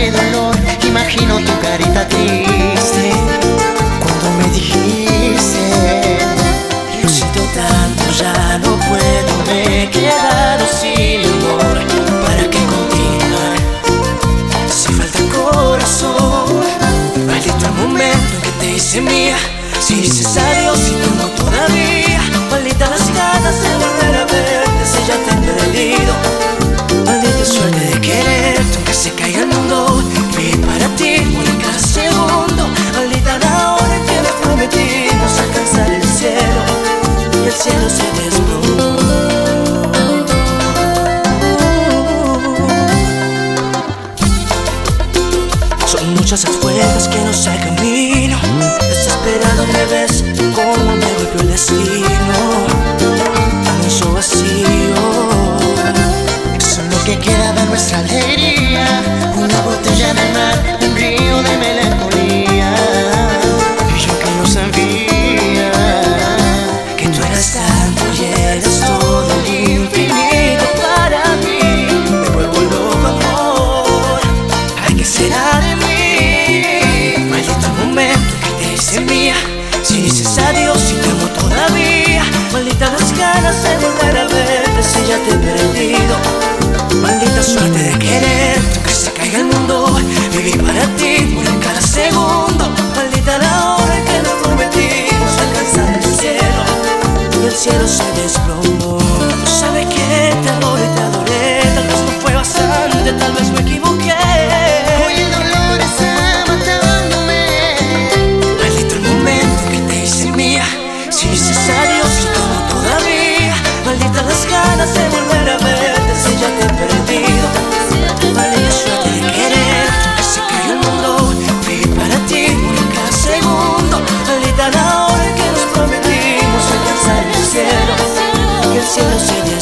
de dolor, imagino tu carita triste cuando me dijiste: lo siento tanto, ya no puedo, me he quedado sin amor. ¿Para qué continuar si falta corazón? Maldito el momento en que te hice mía. Si dices adiós y tú no todavía, maldita las ganas de volver a verte si ya te he perdido. Maldita suerte de quererte aunque se caiga el mundo, vivir para ti, morir cada segundo. Maldita la hora en que nos prometimos alcanzar el cielo y el cielo se desplomó. Son muchas las vueltas que no sé el camino, desesperado me ves como me golpeó el destino. Inmenso vacío, solo que queda de nuestra alegría, una botella en el mar, un río de melancolía. Y yo que no sabía que tú eras tanto y eres todo el infinito para mí. Me vuelvo loco, amor, ay, ¿qué será de mí? Maldito el momento que te hice mía. Si dices adiós y te amo todavía, maldita las ganas de volver a verte si ya te he perdido. Maldita suerte de quererte aunque se caiga el mundo, vivir para ti, morir cada segundo. Maldita la hora en que nos prometimos alcanzar el cielo y el cielo se desplomó. Tú sabes que te adoré, tal vez no fue bastante, tal vez me equivoqué. Hoy el dolor está matándome. Maldito el momento en que te hice mía. Si dices adiós y tú no todavía, maldita las ganas de volver a verte si ya te he perdido. Maldita suerte de querer que se caiga el mundo, vivir para ti, morir cada segundo. Maldita la hora en que nos prometimos alcanzar el cielo y el cielo se